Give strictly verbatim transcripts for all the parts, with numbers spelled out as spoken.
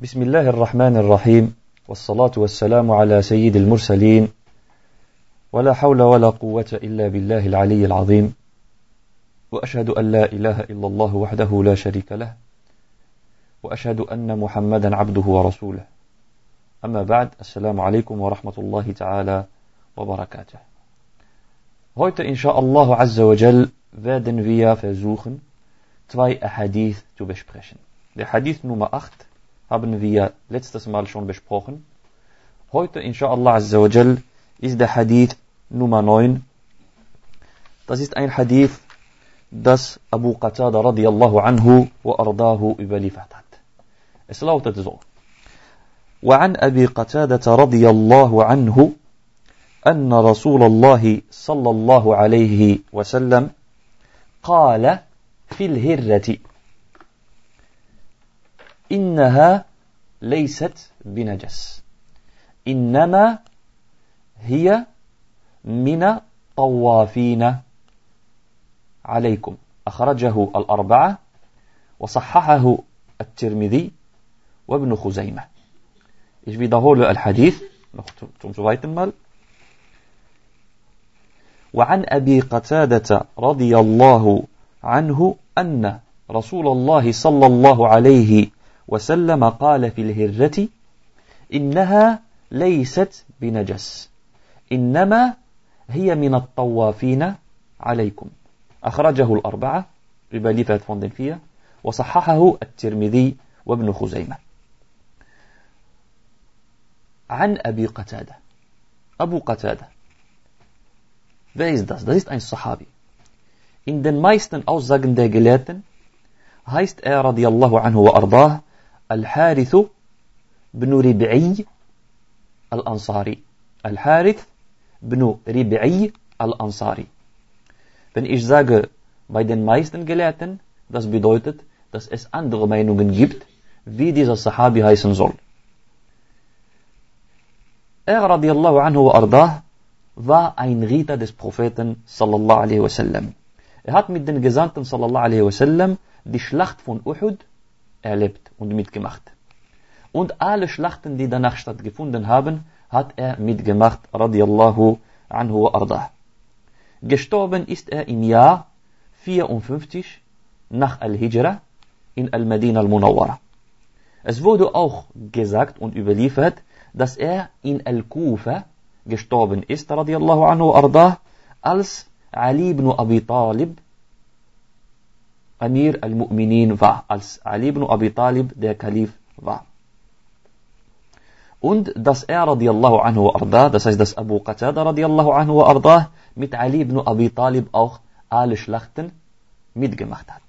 بسم الله الرحمن الرحيم والصلاة والسلام على سيد المرسلين ولا حول ولا قوة إلا بالله العلي العظيم وأشهد أن لا إله إلا الله وحده لا شريك له وأشهد أن محمدا عبده ورسوله أما بعد السلام عليكم ورحمة الله تعالى وبركاته. Heute inshallah azza wa jal werden wir versuchen, zwei Ahadith zu besprechen. Der Hadith Nummer acht haben wir letztes Mal schon besprochen. Heute inshallah azza wa jal ist der Hadith Nummer neun. Das ist ein Hadith, das Abu Qatada radiyallahu anhu wa ardahu überliefert hat. Es lautet so: وعن أبي قتادة رضي الله عنه أن رسول الله صلى الله عليه وسلم قال في الهرة إنها ليست بنجس إنما هي من الطوافين عليكم. أخرجه الأربعة وصححه الترمذي وابن خزيمة. Ich wiederhole Al-Hadith noch zum zweiten Mal. وعن أبي قتادة رضي الله عنه أن رسول الله صلى الله عليه وسلم قال في الهرة إنها ليست بنجس إنما هي من الطوافين عليكم. أخرجه الأربعة überliefert von den vier وصححه الترمذي وابن خزيمة. عن أبي قتادة. أبو قتادة. Wer ist das? Das ist ein Sahabi. In den meisten Aussagen der Gelehrten heißt er radiyallahu anhu wa ardah Al-Harith ibn Rib'i Al-Ansari. Al-Harith ibn Rib'i Al-Ansari. Wenn ich sage bei den meisten Gelehrten, das bedeutet, dass es andere Meinungen gibt, wie dieser Sahabi heißen soll. Er radiyallahu anhu wa ardah war ein Ritter des Propheten sallallahu alaihi wasallam. Er hat mit den Gesandten sallallahu alaihi wasallam die Schlacht von Uhud erlebt und mitgemacht. Und alle Schlachten, die danach stattgefunden haben, hat er mitgemacht, radiyallahu anhu wa ardah. Gestorben ist er im Jahr vierundfünfzig nach Al-Hijra in Al-Madina Al-Munawwara. Es wurde auch gesagt und überliefert, dass er in Al-Kufa gestorben ist, radiyallahu anhu ardah, als Ali ibn Abi Talib Amir al-Mu'minin war, als Ali ibn Abi Talib der Kalif war. Und dass er radiyallahu anhu ardah, das heißt, dass Abu Qatada radiyallahu anhu ardah mit Ali ibn Abi Talib auch alle Schlachten mitgemacht hat.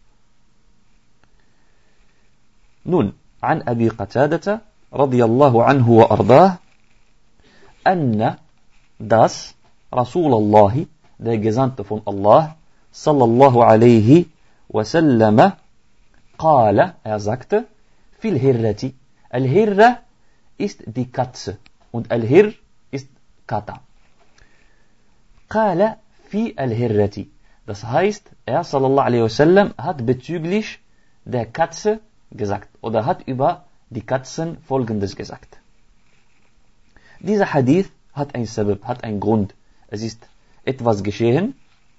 Nun, an Abi Qatada radiyallahu anhu ardah أن das Rasulullah, der Gesandte von Allah, sallallahu alaihi wasallam, قال, er sagte, fil hirrati. Al-Hirra ist die Katze und Al-Hir ist Kata. قال fi al-Hirrati. Das heißt, er sallallahu alaihi wasallam hat bezüglich der Katze gesagt oder hat über die Katzen Folgendes gesagt. Dieser Hadith hat ein Sabab, hat einen Grund. Es ist etwas geschehen.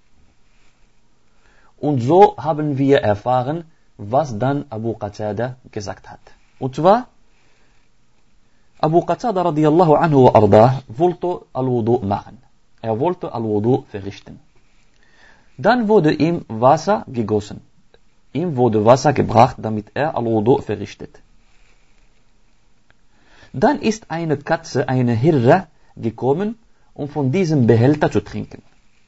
Und so haben wir erfahren, was dann Abu Qatada gesagt hat. Und zwar, Abu Qatada radiyallahu anhu wa ardah wollte Al-Wudu machen. Er wollte Al-Wudu verrichten. Dann wurde ihm Wasser gegossen. Ihm wurde Wasser gebracht, damit er Al-Wudu verrichtet. Dann ist eine Katze, eine Hirra, gekommen, um von diesem Behälter zu trinken.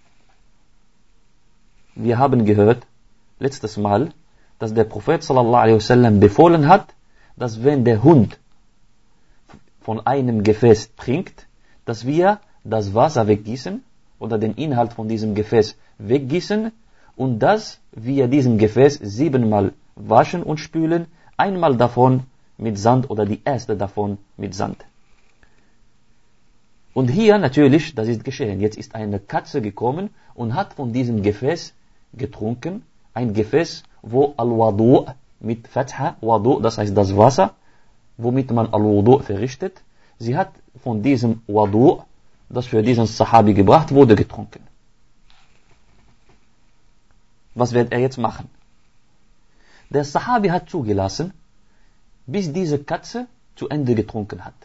Wir haben gehört, letztes Mal, dass der Prophet sallallahu alaihi wasallam befohlen hat, dass wenn der Hund von einem Gefäß trinkt, dass wir das Wasser weggießen oder den Inhalt von diesem Gefäß weggießen und dass wir diesen Gefäß siebenmal waschen und spülen, einmal davon mit Sand oder die erste davon mit Sand. Und hier natürlich, das ist geschehen, jetzt ist eine Katze gekommen und hat von diesem Gefäß getrunken, ein Gefäß, wo Al-Wadu mit Fatha, Wadu, das heißt das Wasser, womit man Al-Wudu verrichtet. Sie hat von diesem Wudu, das für diesen Sahabi gebracht wurde, getrunken. Was wird er jetzt machen? Der Sahabi hat zugelassen, bis diese Katze zu Ende getrunken hat.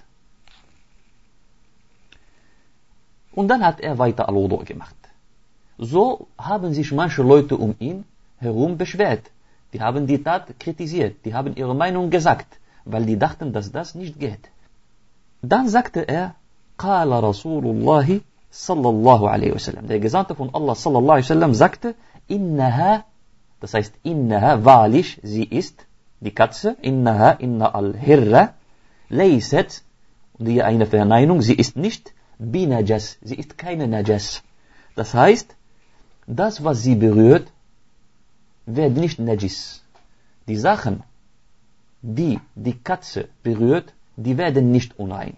Und dann hat er weiter Al-Wudu gemacht. So haben sich manche Leute um ihn herum beschwert. Die haben die Tat kritisiert, die haben ihre Meinung gesagt, weil die dachten, dass das nicht geht. Dann sagte er, Qala Rasulullah sallallahu alaihi wasallam. Der Gesandte von Allah sallallahu alaihi wasallam sagte, Innaha, das heißt Innaha, wahrlich, sie ist, die Katze, Innaha, Inna al-Hirra, Layset, und hier eine Verneinung, sie ist nicht Binajas, sie ist keine Najas. Das heißt, das, was sie berührt, wird nicht Najis. Die Sachen, die die Katze berührt, die werden nicht unrein.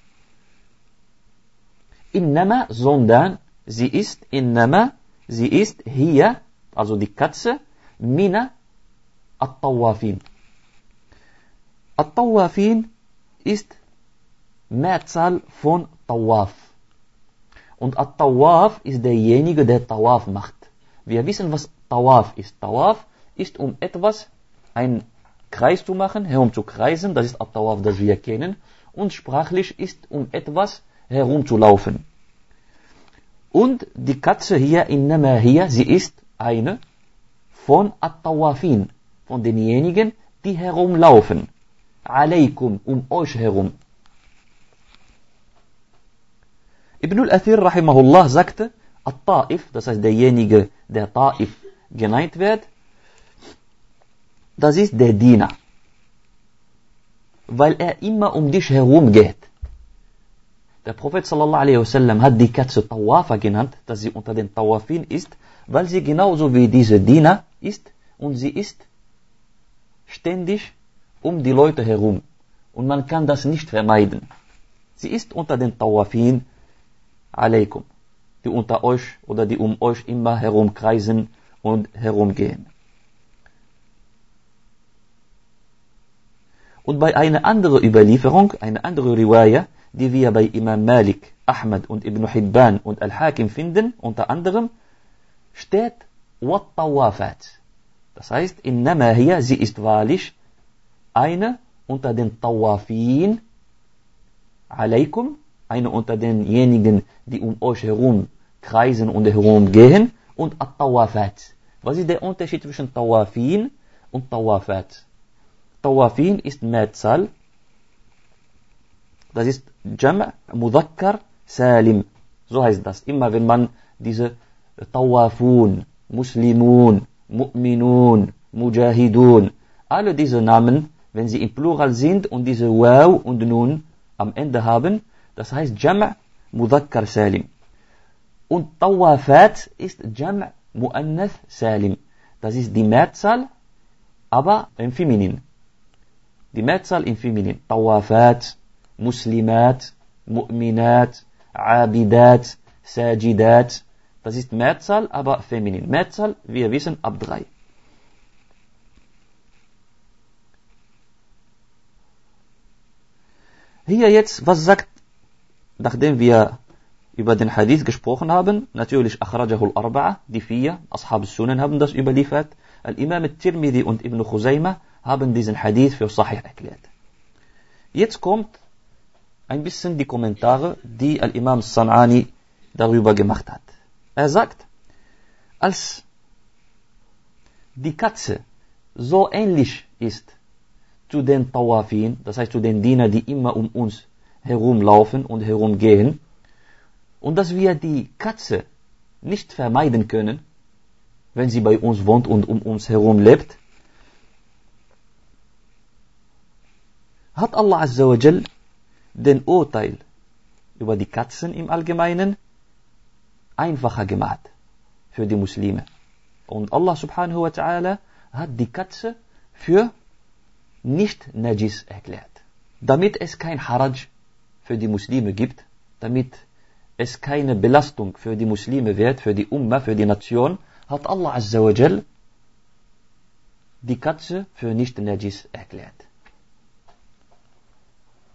Innama, sondern sie ist, innama, sie ist hier, also die Katze, mina at-Tawafin. At-Tawafin ist Mehrzahl von Tawaf. Und At-Tawaf ist derjenige, der Tawaf macht. Wir wissen, was Tawaf ist. Tawaf ist, um etwas, einen Kreis zu machen, herumzukreisen. Das ist At-Tawaf, das wir kennen. Und sprachlich ist, um etwas herumzulaufen. Und die Katze hier, innama hier, sie ist eine von At-Tawafin, von denjenigen, die herumlaufen. Alaykum, um euch herum. Ibn al-Athir rahimahullah sagte, At-Ta'if, das heißt derjenige, der Ta'if genannt wird, das ist der Diener. Weil er immer um dich herum geht. Der Prophet sallallahu alaihi wasallam hat die Katze Tawafa genannt, dass sie unter den Tawafin ist, weil sie genauso wie diese Diener ist und sie ist ständig um die Leute herum. Und man kann das nicht vermeiden. Sie ist unter den Tawafin Alaykum, die unter euch oder die um euch immer herumkreisen und herumgehen. Und bei einer anderen Überlieferung, eine andere Riwaya, die wir bei Imam Malik, Ahmad und Ibn Hibban und Al-Hakim finden, unter anderem, steht Wat-Tawafat. Das heißt, innama hiya, sie ist wahrlich eine unter den Tawafin Alaykum, eine unter denjenigen, die um euch herum kreisen und herumgehen, und At-Tawafat. Was ist der Unterschied zwischen Tawafin und Tawafat? Tawafin ist Mehrzahl, das ist Jam' Mudhakkar Salim. So heißt das. Immer wenn man diese Tawafun, Muslimun, Mu'minun, Mujahidun, alle diese Namen, wenn sie im Plural sind und diese Waw und Nun am Ende haben, das heißt Jam' Mudhakkar Salim. Und Tawafat ist Jam' Mu'annath Salim. Das ist die Mehrzahl, aber im Feminin. Die Mehrzahl im Feminin. Tawafat, Muslimat, Mu'minat, Abidat, Sajidat. Das ist Mehrzahl, aber feminin. Mehrzahl, wir wissen, ab drei. Hier jetzt, was sagt, nachdem wir über den Hadith gesprochen haben, natürlich Akhrajahu al-Arba'a, die vier, Ashab al-Sunan haben das überliefert, Al-Imam al-Tirmidhi und Ibn Khuzaymah haben diesen Hadith für Sahih erklärt. Jetzt kommt ein bisschen die Kommentare, die Al-Imam San'ani darüber gemacht hat. Er sagt, als die Katze so ähnlich ist zu den Tawafin, das heißt zu den Dienern, die immer um uns herumlaufen und herumgehen, und dass wir die Katze nicht vermeiden können, wenn sie bei uns wohnt und um uns herum lebt, hat Allah Azza wa Jal den Urteil über die Katzen im Allgemeinen einfacher gemacht für die Muslime. Und Allah subhanahu wa ta'ala hat die Katze für nicht Najis erklärt. Damit es kein Haraj für die Muslime gibt, damit es keine Belastung für die Muslime wird, für die Umma, für die Nation, hat Allah Azza wa Jal die Katze für nicht Najis erklärt.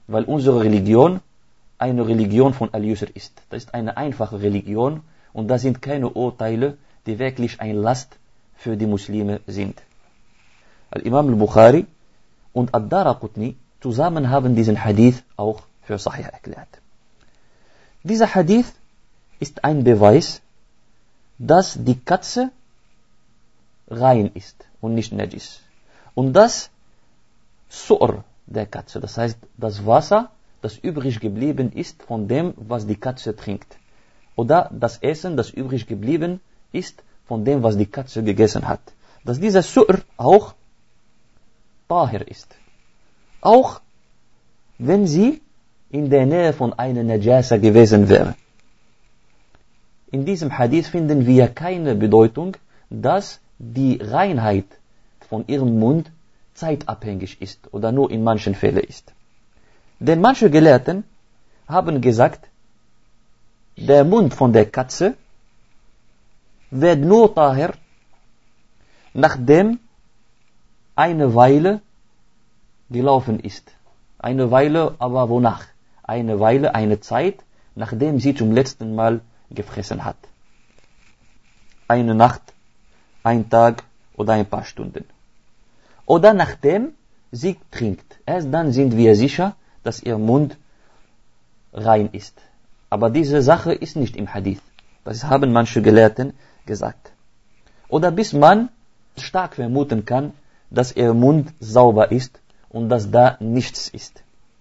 weil unsere Religion eine Religion von Al-Yusr ist. Das ist eine einfache Religion und da sind keine Urteile, die wirklich ein Last für die Muslime sind. Al-Imam al-Bukhari und Ad-Daraqutni zusammen haben diesen Hadith auch für Sahih erklärt. Dieser Hadith ist ein Beweis, dass die Katze rein ist und nicht Najis. Und das Su'r der Katze, das heißt das Wasser, das übrig geblieben ist von dem, was die Katze trinkt. Oder das Essen, das übrig geblieben ist von dem, was die Katze gegessen hat. Dass dieser Su'r auch Tahir ist. Auch wenn sie in der Nähe von einer Najasa gewesen wäre. In diesem Hadith finden wir keine Bedeutung, dass die Reinheit von ihrem Mund zeitabhängig ist oder nur in manchen Fällen ist. Denn manche Gelehrten haben gesagt, der Mund von der Katze wird nur Tahir, nachdem eine Weile gelaufen ist. Eine Weile, aber wonach? Eine Weile, eine Zeit, nachdem sie zum letzten Mal gefressen hat. Eine Nacht, ein Tag oder ein paar Stunden. Oder nachdem sie trinkt. Erst dann sind wir sicher, dass ihr Mund rein ist. Aber diese Sache ist nicht im Hadith. Das haben manche Gelehrten gesagt. Oder bis man stark vermuten kann, dass ihr Mund sauber ist und dass da nichts ist.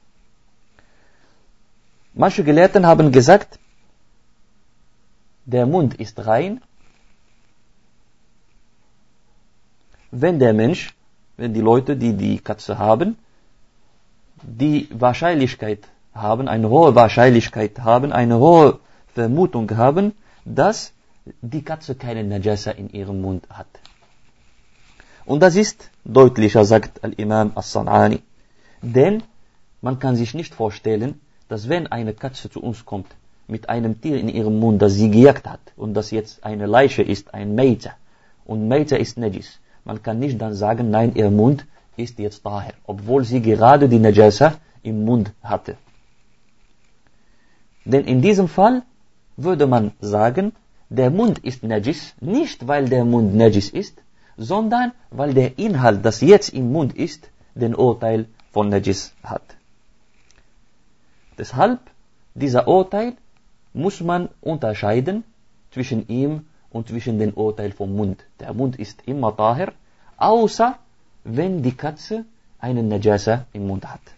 Manche Gelehrten haben gesagt, der Mund ist rein, wenn der Mensch, wenn die Leute, die die Katze haben, die Wahrscheinlichkeit haben, eine hohe Wahrscheinlichkeit haben, eine hohe Vermutung haben, dass die Katze keine Najasa in ihrem Mund hat. Und das ist deutlicher, sagt Al-Imam As-San'ani. Denn man kann sich nicht vorstellen, dass wenn eine Katze zu uns kommt, mit einem Tier in ihrem Mund, das sie gejagt hat, und das jetzt eine Leiche ist, ein Meita, und Meita ist Najis, man kann nicht dann sagen, nein, ihr Mund ist jetzt Tahir, obwohl sie gerade die Najasa im Mund hatte. Denn in diesem Fall würde man sagen, der Mund ist Najis, nicht weil der Mund Najis ist, sondern weil der Inhalt, das jetzt im Mund ist, den Urteil von Najis hat. Deshalb, dieser Urteil muss man unterscheiden zwischen ihm und zwischen dem Urteil vom Mund. Der Mund ist immer Tahir, außer wenn die Katze einen Najasa im Mund hat.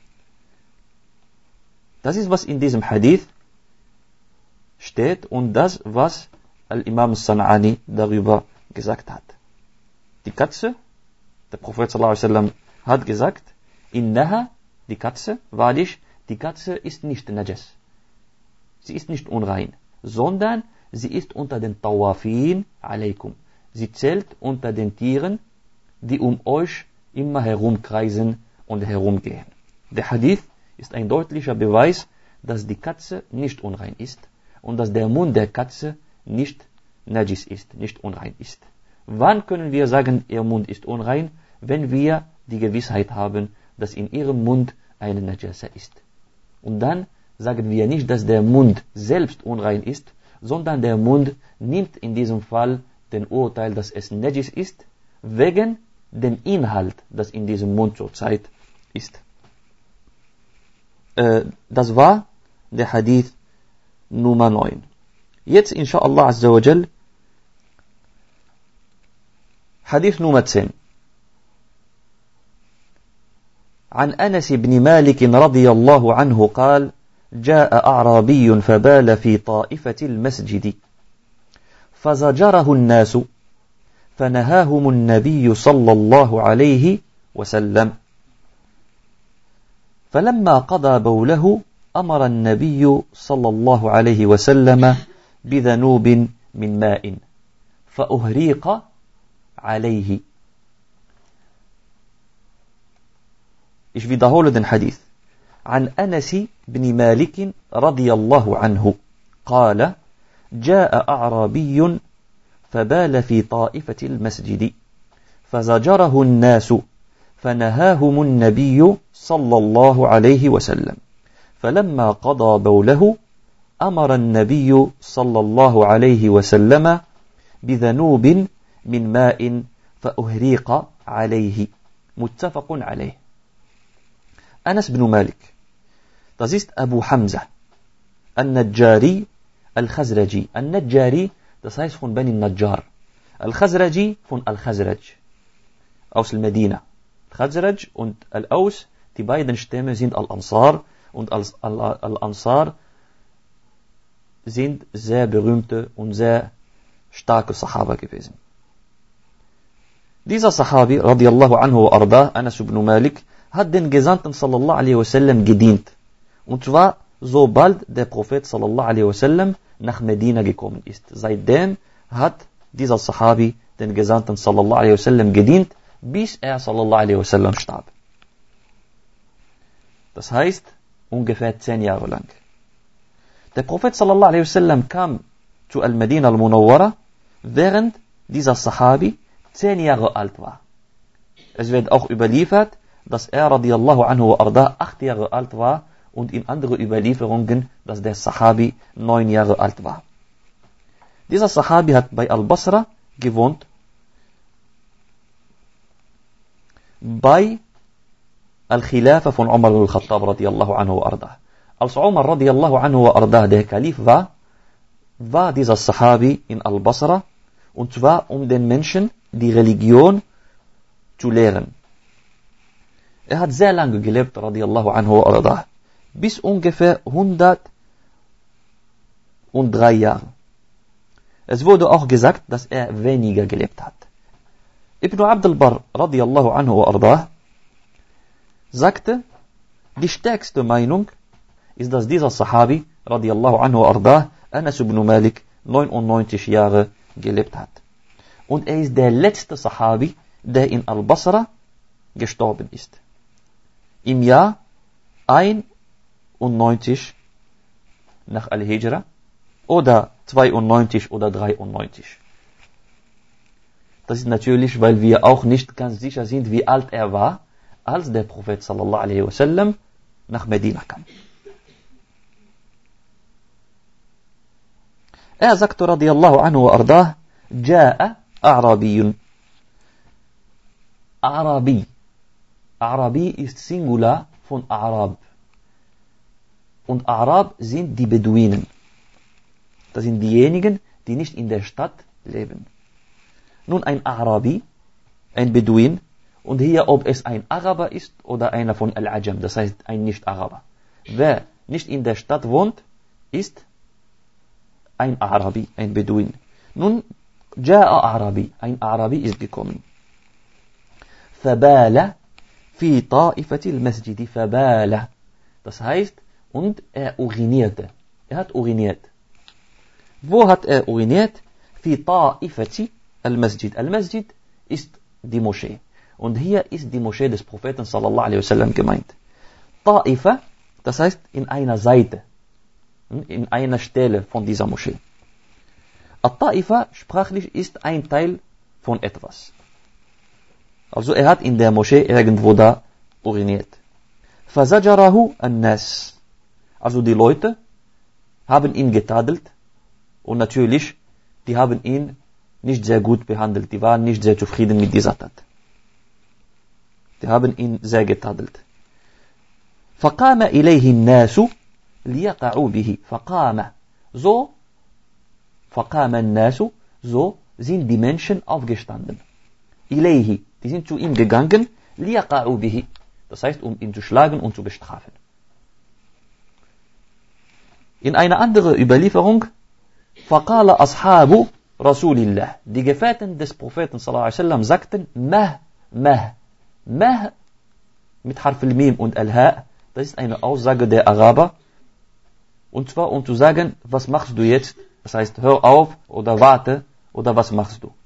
Das ist, was in diesem Hadith steht und das, was Al-Imam As-San'ani darüber gesagt hat. Die Katze, der Prophet sallallahu alaihi wasallam hat gesagt, Innaha, die Katze, wahrlich, die Katze ist nicht Najas. Sie ist nicht unrein, sondern sie ist unter den Tawafin alaikum. Sie zählt unter den Tieren, die um euch immer herumkreisen und herumgehen. Der Hadith ist ein deutlicher Beweis, dass die Katze nicht unrein ist und dass der Mund der Katze nicht Najis ist, nicht unrein ist. Wann können wir sagen, ihr Mund ist unrein? Wenn wir die Gewissheit haben, dass in ihrem Mund eine Najasa ist. Und dann sagen wir nicht, dass der Mund selbst unrein ist, sondern der Mund nimmt in diesem Fall den Urteil, dass es Najis ist, wegen dem Inhalt, das in diesem Mund zurzeit ist. Äh, das war der Hadith Nummer neun. Jetzt, inshallah azza wa jal, Hadith Nummer zehn. عن أنس بن مالك رضي الله عنه قال جاء أعرابي فبال في طائفة المسجد فزجره الناس فنهاهم النبي صلى الله عليه وسلم فلما قضى بوله أمر النبي صلى الله عليه وسلم بذنوب من ماء فأهريق عليه. Ich wiederhole den Hadith. عن أنس بن مالك رضي الله عنه قال جاء أعرابي فبال في طائفة المسجد فزجره الناس فنهاهم النبي صلى الله عليه وسلم فلما قضى بوله أمر النبي صلى الله عليه وسلم بذنوب من ماء فأهريق عليه متفق عليه. Anas bin Malik, das ist Abu Hamza An-Najjari Al-Khazraji. An-Najjari, das heißt von Bani Najjar. Al-Khazraji von Al-Khazraj aus Medina. Khazraj und Al-Aus, die beiden Stämme sind Al-Ansar, und Al-Ansar sind sehr berühmte und sehr starke Sahaba gewesen. Dieser Sahabi, radiallahu anhu wa arda, Anas ibn Malik, hat den Gesandten sallallahu alaihi wasallam gedient. Und zwar sobald der Prophet sallallahu alaihi wasallam nach Medina gekommen ist. Seitdem hat dieser Sahabi den Gesandten sallallahu alaihi wasallam gedient, bis er sallallahu alaihi wasallam starb. Das heißt, ungefähr zehn Jahre lang. Der Prophet sallallahu alaihi wasallam kam zu Al-Medina al-Munawwara, während dieser Sahabi zehn Jahre alt war. Es wird auch überliefert, dass er radiallahu anhu wa arda acht Jahre alt war, und in andere Überlieferungen, dass der Sahabi neun Jahre alt war. Dieser Sahabi hat bei Al-Basra gewohnt, bei Al-Khilafa von Umar al-Khattab radiallahu anhu wa arda. Als Umar radiallahu anhu wa arda der Kalif war, war dieser Sahabi in Al-Basra, und zwar um den Menschen die Religion zu lehren. Er hat sehr lange gelebt, radiallahu anhu wa arda, bis ungefähr hundertdrei Jahre. Es wurde auch gesagt, dass er weniger gelebt hat. Ibn Abd al-Barr, radiallahu anhu wa arda, sagte, die stärkste Meinung ist, dass dieser Sahabi, radiallahu anhu wa arda, Anas ibn Malik, neunundneunzig Jahre gelebt hat. Und er ist der letzte Sahabi, der in Al-Basra gestorben ist. Im Jahr einundneunzig nach Al-Hijra oder zweiundneunzig oder dreiundneunzig. Das ist natürlich, weil wir auch nicht ganz sicher sind, wie alt er war, als der Prophet sallallahu alaihi wasallam nach Medina kam. Er sagte radiallahu anhu wa ardah, Ja'a A'rabiyun. Arabi. Arabi ist Singular von Arab. Und Arab sind die Beduinen. Das sind diejenigen, die nicht in der Stadt leben. Nun, ein Arabi, ein Beduin, und hier, ob es ein Araber ist oder einer von Al-Ajam, das heißt ein Nicht-Araber. Wer nicht in der Stadt wohnt, ist ein Arabi, ein Beduin. Nun, Ja'a Arabi, ein Arabi ist gekommen. Fabala fi ta'ifatil masjidi, fabala. Das heißt, und er urinierte. Er hat uriniert. Wo hat er uriniert? Fi ta'ifati al-Masjid. Al-Masjid ist die Moschee. Und hier ist die Moschee des Propheten sallallahu alaihi wasallam gemeint. Ta'ifa, das heißt in einer Seite, in einer Stelle von dieser Moschee. At-Ta'ifa sprachlich ist ein Teil von etwas. Also er hat in der Moschee irgendwo da uriniert. Fazajarahu an-Nas. Also die Leute haben ihn getadelt, und natürlich, die haben ihn nicht sehr gut behandelt. Die waren nicht sehr zufrieden mit dieser Tat. Die haben ihn sehr getadelt. فَقَامَ إِلَيْهِ النَّاسُ لِيَقَعُوا بِهِ. فَقَامَ. So, فَقَامَ النَّاسُ. So sind die Menschen aufgestanden. إِلَيْهِ. Die sind zu ihm gegangen. لِيَقَعُوا بِهِ. Das heißt, um ihn zu schlagen und zu bestrafen. In einer anderen Überlieferung, فَقَالَ أَصْحَابُ رَسُولِ اللَّهِ. Die Gefährten des Propheten sallallahu alaihi wasallam sagten, Mah, Mah. Mah mit Harf al-Mim und al-Ha, das ist eine Aussage der Araber. Und zwar um zu sagen, was machst du jetzt? Das heißt, hör auf oder warte oder was machst du?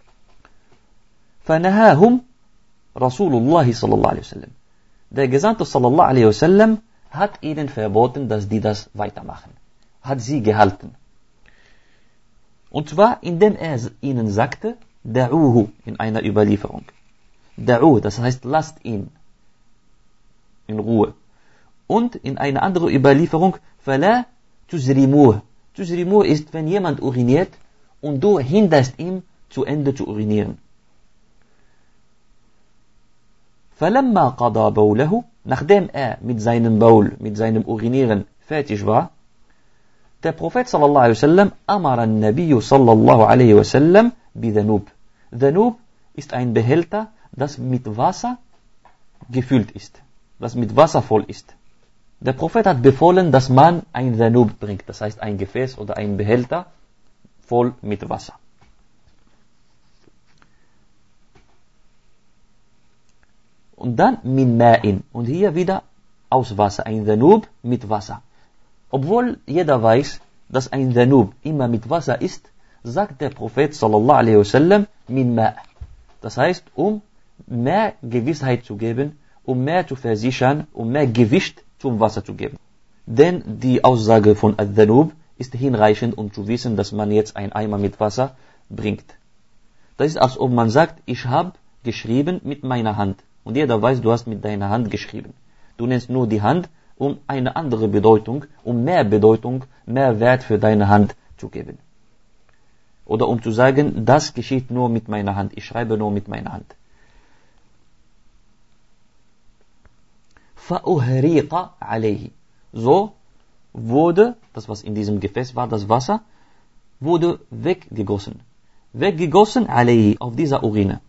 فَنَهَاهُمْ رَسُولُ اللَّهِ sallallahu alaihi wasallam. Der Gesandte sallallahu alaihi wasallam hat ihnen verboten, dass die das weitermachen. Hat sie gehalten. Und zwar, indem er ihnen sagte, Da'uhu, in einer Überlieferung. Da'u, das heißt, lasst ihn. In in Ruhe. Und in einer anderen Überlieferung, فَلَا تُزْرِمُوهُ. Tuzrimu ist, wenn jemand uriniert und du hinderst ihn, zu Ende zu urinieren. فَلَمَّا قَضَى بَوْلَهُ. Nachdem er mit seinem Baul, mit seinem Urinieren fertig war, der Prophet sallallahu alaihi wasallam amara an-Nabiy sallallahu alaihi wasallam bi-Dhanub. Dhanub ist ein Behälter, das mit Wasser gefüllt ist, das mit Wasser voll ist. Der Prophet hat befohlen, dass man ein Dhanub bringt, das heißt ein Gefäß oder ein Behälter voll mit Wasser. Und dann min ma'in, und hier wieder aus Wasser, ein Dhanub mit Wasser. Obwohl jeder weiß, dass ein Dhanub immer mit Wasser ist, sagt der Prophet sallallahu alaihi wasallam min ma'. Das heißt, um mehr Gewissheit zu geben, um mehr zu versichern, um mehr Gewicht zum Wasser zu geben. Denn die Aussage von Ad-Dhanub ist hinreichend, um zu wissen, dass man jetzt einen Eimer mit Wasser bringt. Das ist, als ob man sagt, ich habe geschrieben mit meiner Hand. Und jeder weiß, du hast mit deiner Hand geschrieben. Du nennst nur die Hand, um eine andere Bedeutung, um mehr Bedeutung, mehr Wert für deine Hand zu geben. Oder um zu sagen, das geschieht nur mit meiner Hand. Ich schreibe nur mit meiner Hand. فَأُهْرِيقَ عَلَيْهِ. So wurde, das was in diesem Gefäß war, das Wasser, wurde weggegossen. Weggegossen عَلَيْهِ, auf dieser Urine.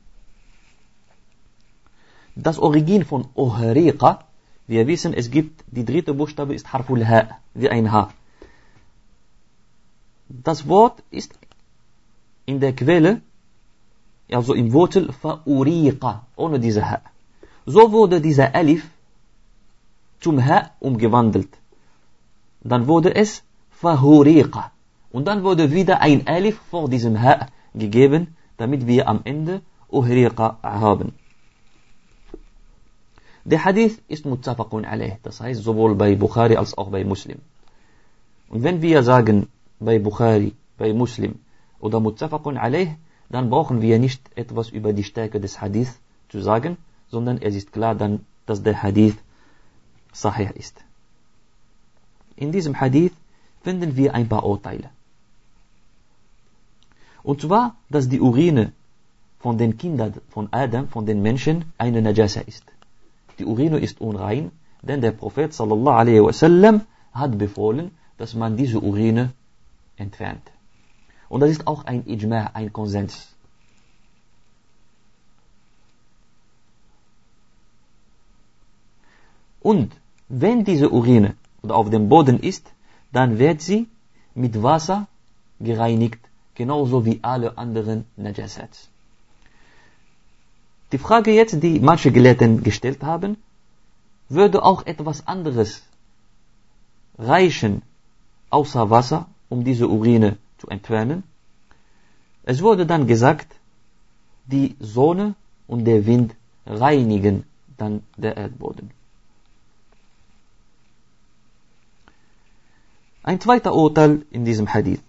Das Origin von Uhriqa, wir wissen, es gibt, die dritte Buchstabe ist Harful Ha, wie ein H. Das Wort ist in der Quelle, also im Wurzel, Fa'uriqa, ohne diese Ha. So wurde dieser Alif zum Ha umgewandelt. Dann wurde es Fahuriqa. Und dann wurde wieder ein Alif vor diesem Ha gegeben, damit wir am Ende Uhriqa haben. Der Hadith ist muttafaqun alayh, das heißt sowohl bei Bukhari als auch bei Muslim. Und wenn wir sagen bei Bukhari, bei Muslim oder muttafaqun alayh, dann brauchen wir nicht etwas über die Stärke des Hadith zu sagen, sondern es ist klar dann, dass der Hadith sahih ist. In diesem Hadith finden wir ein paar Urteile. Und zwar, dass die Urine von den Kindern von Adam, von den Menschen, eine Najasa ist. Die Urine ist unrein, denn der Prophet sallallahu alaihi wasallam hat befohlen, dass man diese Urine entfernt. Und das ist auch ein Ijma', ein Konsens. Und wenn diese Urine oder auf dem Boden ist, dann wird sie mit Wasser gereinigt, genauso wie alle anderen Najasats. Die Frage jetzt, die manche Gelehrten gestellt haben, würde auch etwas anderes reichen, außer Wasser, um diese Urine zu entfernen? Es wurde dann gesagt, die Sonne und der Wind reinigen dann der Erdboden. Ein zweiter Urteil in diesem Hadith.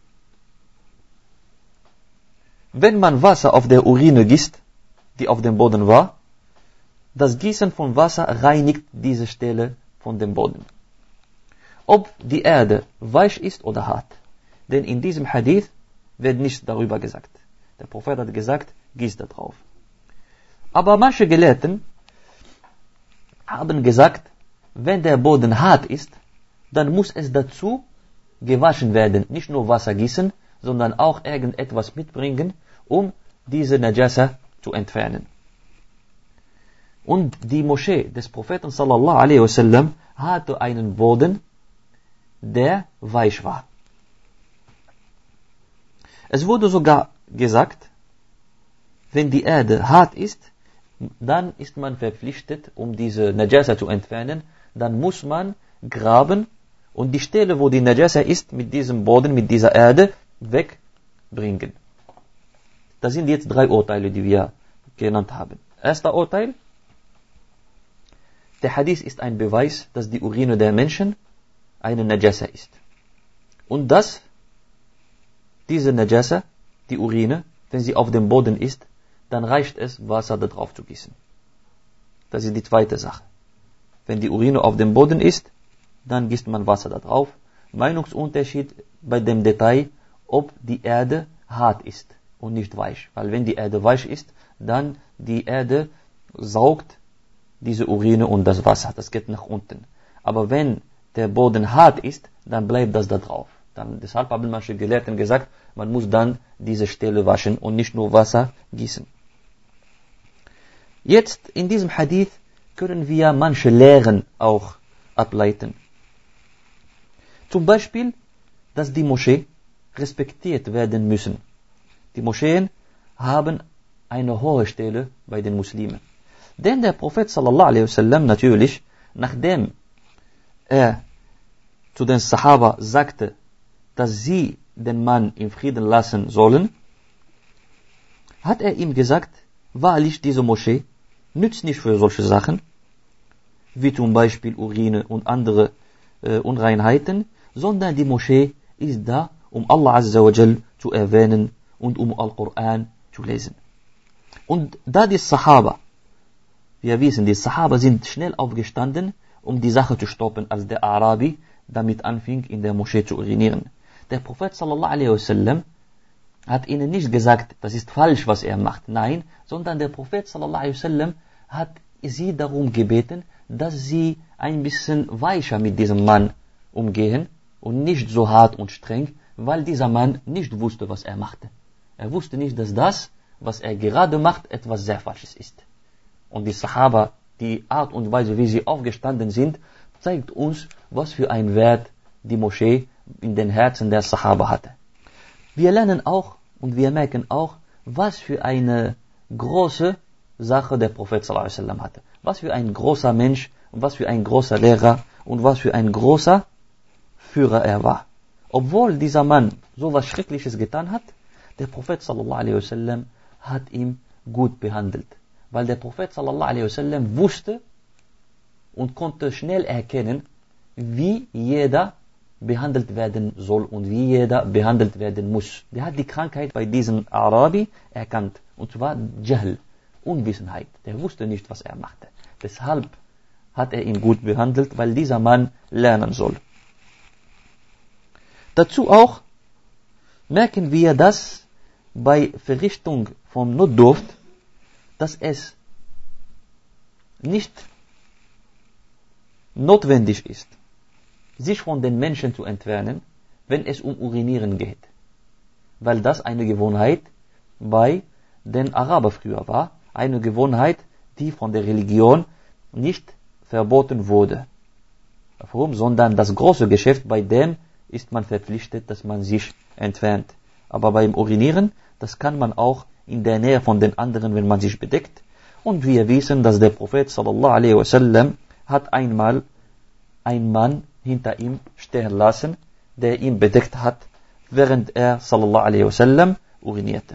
Wenn man Wasser auf der Urine gießt, die auf dem Boden war, das Gießen von Wasser reinigt diese Stelle von dem Boden. Ob die Erde weich ist oder hart. Denn in diesem Hadith wird nichts darüber gesagt. Der Prophet hat gesagt, gieß da drauf. Aber manche Gelehrten haben gesagt, wenn der Boden hart ist, dann muss es dazu gewaschen werden. Nicht nur Wasser gießen, sondern auch irgendetwas mitbringen, um diese Najasa zu entfernen. Und die Moschee des Propheten sallallahu alaihi wasallam hatte einen Boden, der weich war. Es wurde sogar gesagt, wenn die Erde hart ist, dann ist man verpflichtet, um diese Najasa zu entfernen, dann muss man graben und die Stelle, wo die Najasa ist, mit diesem Boden, mit dieser Erde, wegbringen. Das sind jetzt drei Urteile, die wir genannt haben. Erster Urteil: Der Hadith ist ein Beweis, dass die Urine der Menschen eine Najasa ist. Und dass diese Najasa, die Urine, wenn sie auf dem Boden ist, dann reicht es, Wasser da drauf zu gießen. Das ist die zweite Sache. Wenn die Urine auf dem Boden ist, dann gießt man Wasser da drauf. Meinungsunterschied bei dem Detail, ob die Erde hart ist und nicht weich. Weil wenn die Erde weich ist, dann die Erde saugt diese Urine und das Wasser. Das geht nach unten. Aber wenn der Boden hart ist, dann bleibt das da drauf. Dann, deshalb haben manche Gelehrten gesagt, man muss dann diese Stelle waschen und nicht nur Wasser gießen. Jetzt in diesem Hadith können wir manche Lehren auch ableiten. Zum Beispiel, dass die Moschee respektiert werden müssen. Die Moscheen haben eine hohe Stelle bei den Muslimen. Denn der Prophet sallallahu alaihi wasallam natürlich, nachdem er zu den Sahaba sagte, dass sie den Mann in Frieden lassen sollen, hat er ihm gesagt, wahrlich diese Moschee nützt nicht für solche Sachen, wie zum Beispiel Urine und andere äh, Unreinheiten, sondern die Moschee ist da, um Allah Azza wa Jal zu erwähnen und um Al-Quran zu lesen. Und da die Sahaba, wir wissen, die Sahaba sind schnell aufgestanden, um die Sache zu stoppen, als der Arabi damit anfing, in der Moschee zu urinieren. Der Prophet sallallahu alaihi wasallam hat ihnen nicht gesagt, das ist falsch, was er macht. Nein, sondern der Prophet sallallahu alaihi wasallam hat sie darum gebeten, dass sie ein bisschen weicher mit diesem Mann umgehen und nicht so hart und streng, weil dieser Mann nicht wusste, was er machte. Er wusste nicht, dass das, was er gerade macht, etwas sehr Falsches ist. Und die Sahaba, die Art und Weise, wie sie aufgestanden sind, zeigt uns, was für ein Wert die Moschee in den Herzen der Sahaba hatte. Wir lernen auch und wir merken auch, was für eine große Sache der Prophet sallallahu alaihi wasallam hatte. Was für ein großer Mensch und was für ein großer Lehrer und was für ein großer Führer er war. Obwohl dieser Mann so was Schreckliches getan hat, der Prophet sallallahu alaihi wasallam hat ihn gut behandelt. Weil der Prophet sallallahu alaihi wasallam wusste und konnte schnell erkennen, wie jeder behandelt werden soll und wie jeder behandelt werden muss. Der hat die Krankheit bei diesem Arabi erkannt. Und zwar Jahl, Unwissenheit. Der wusste nicht, was er machte. Deshalb hat er ihn gut behandelt, weil dieser Mann lernen soll. Dazu auch merken wir, dass bei Verrichtung von Notdurft, dass es nicht notwendig ist, sich von den Menschen zu entfernen, wenn es um Urinieren geht. Weil das eine Gewohnheit bei den Arabern früher war, eine Gewohnheit, die von der Religion nicht verboten wurde. Warum? Sondern das große Geschäft, bei dem ist man verpflichtet, dass man sich entfernt. Aber beim Urinieren, das kann man auch in der Nähe von den anderen, wenn man sich bedeckt. Und wir wissen, dass der Prophet sallallahu alaihi wasallam hat einmal einen Mann hinter ihm stehen lassen, der ihn bedeckt hat, während er sallallahu alaihi wasallam urinierte.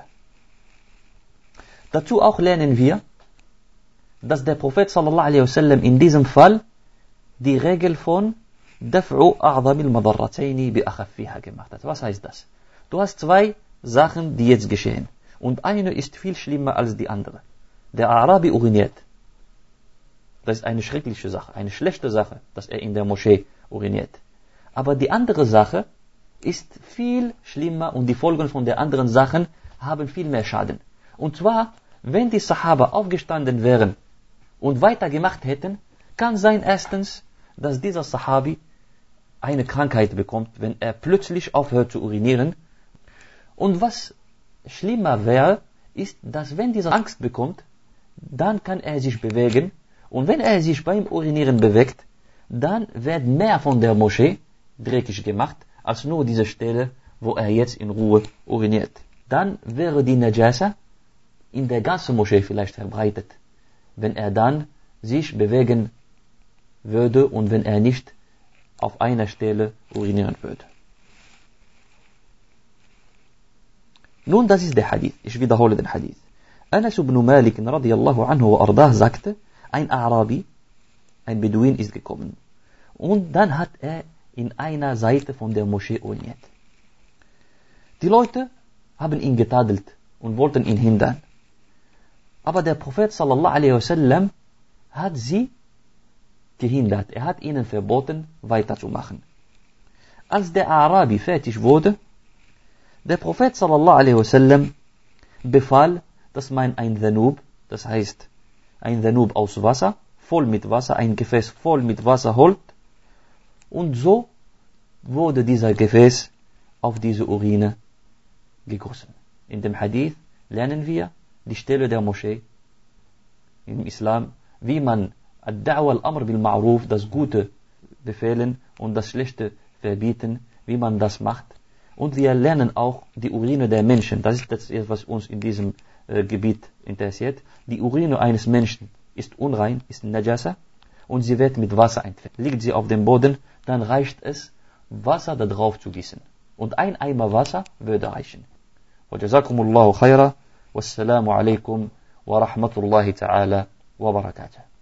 Dazu auch lernen wir, dass der Prophet sallallahu alaihi wasallam in diesem Fall die Regel von Daf'u a'zamil madarrataini bi akhaffiha gemacht hat. Was heißt das? Du hast zwei Sachen, die jetzt geschehen. Und eine ist viel schlimmer als die andere. Der Arabi uriniert. Das ist eine schreckliche Sache, eine schlechte Sache, dass er in der Moschee uriniert. Aber die andere Sache ist viel schlimmer und die Folgen von der anderen Sachen haben viel mehr Schaden. Und zwar, wenn die Sahaba aufgestanden wären und weitergemacht hätten, kann sein erstens, dass dieser Sahabi eine Krankheit bekommt, wenn er plötzlich aufhört zu urinieren. Und was schlimmer wäre, ist, dass wenn dieser Angst bekommt, dann kann er sich bewegen. Und wenn er sich beim Urinieren bewegt, dann wird mehr von der Moschee dreckig gemacht, als nur diese Stelle, wo er jetzt in Ruhe uriniert. Dann wäre die Najasa in der ganzen Moschee vielleicht verbreitet, wenn er dann sich bewegen würde und wenn er nicht auf einer Stelle urinieren würde. Nun, das ist der Hadith. Ich wiederhole den Hadith. Anas ibn Malik radiyallahu anhu wa ardah sagte, ein Arabi, ein Beduin ist gekommen. Und dann hat er in einer Seite von der Moschee uriniert. Die Leute haben ihn getadelt und wollten ihn hindern. Aber der Prophet sallallahu alaihi wasallam hat sie gehindert. Er hat ihnen verboten, weiterzumachen. Als der Arabi fertig wurde, der Prophet sallallahu alaihi wasallam befahl, dass man ein Dhanub, das heißt ein Dhanub aus Wasser, voll mit Wasser, ein Gefäß voll mit Wasser holt, und so wurde dieser Gefäß auf diese Urine gegossen. In dem Hadith lernen wir die Stelle der Moschee im Islam, wie man Ad-Da'wa al-Amr bil-Ma'ruf, das Gute befehlen und das Schlechte verbieten, wie man das macht. Und wir lernen auch die Urine der Menschen. Das ist das, was uns in diesem äh, Gebiet interessiert. Die Urine eines Menschen ist unrein, ist Najasa, und sie wird mit Wasser entfernt. Liegt sie auf dem Boden, dann reicht es, Wasser da drauf zu gießen. Und ein Eimer Wasser würde reichen. Wa jazakumullahu khaira, wassalamu alaikum wa rahmatullahi ta'ala wa barakatuh.